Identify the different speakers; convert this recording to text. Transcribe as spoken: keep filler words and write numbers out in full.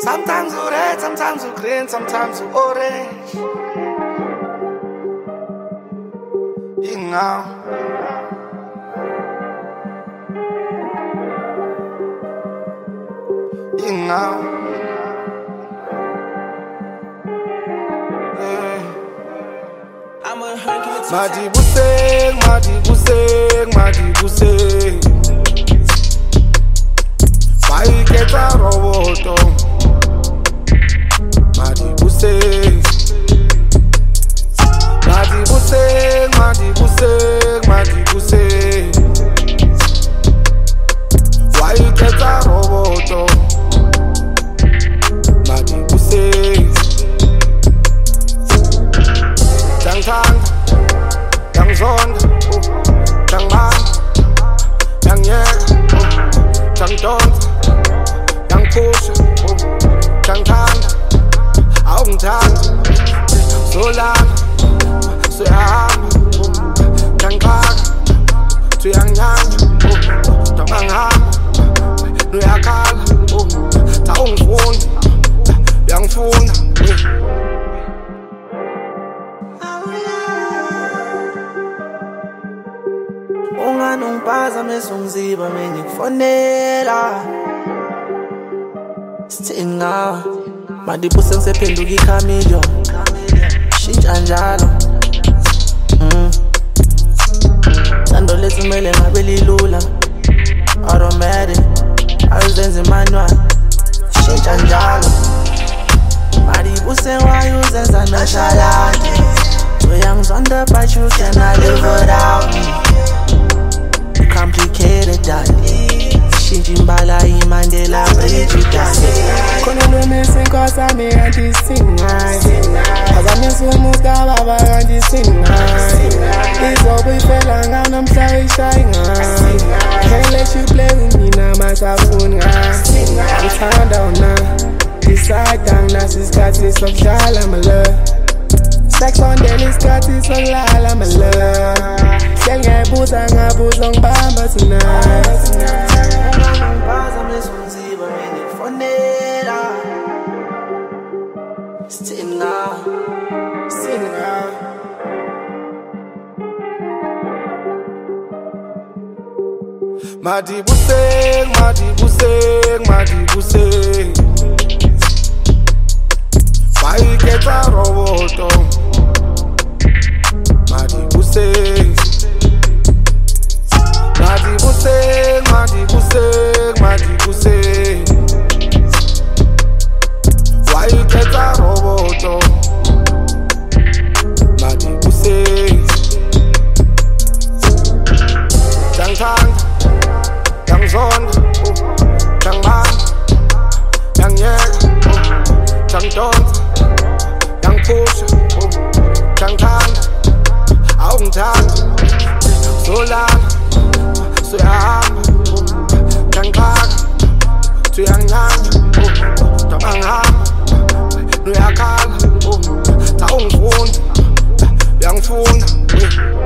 Speaker 1: Sometimes you red, sometimes you green, sometimes you orange. Ingaw. Ingaw. Madi buseng, madi buseng, madi buseng. Bai keta roboto. Madi buseng. Madi buseng, madi buseng, madi buseng. Bai keta roboto. Madi buseng. Tang tang. Yang zonda, oh, yang man, yang yek, oh, yang don't, yang push, oh, yang tanda, Augen tanda, so lang, so ham, oh, yang kag, so yang yang, oh, yang mang ham, nu yakal, oh, taung phun, yang phun,
Speaker 2: Unganong phazamisa umzimba mengikufonela Sithinga manje ibuse ngisephenduka iChameleon shintsha njalo mm Sando lethu mele ngabe lilula automatic azenze manual shintsha njalo manje ibuse wayuzenza nonchalant uyangizonda but you cannot live without me Complicated daddy Shinjimbala imandela bridge daddy
Speaker 3: Kono no missing cause I'm here and this sing Cause I'm missing muska baba and this sing This all we fell and I'm sorry shy Can't let you play with me now my phone I'm turned down now This side down that's his got this of shalom love Sex on daily got this of lala my love Ngiyabuza ngabuza ngibamba tonight
Speaker 2: Phazamisa umzimba mengikufonela Sithinga
Speaker 3: Sithinga
Speaker 1: Madi buseng, madi buseng, madi buseng. Bai keta roboto. Madi buseng. Madi buseng, madi buseng, madi buseng. Why you get a roboto? Madi buseng. Tang tang, yang zonda, oh, yang man, yang yek, oh, yang don't, yang push, oh, yang tanda, Augen tanda, so lang. So ham, oh, yang kag, so yang yang, oh, yang mang ham, nu yakal, oh, taung phun, yang phun,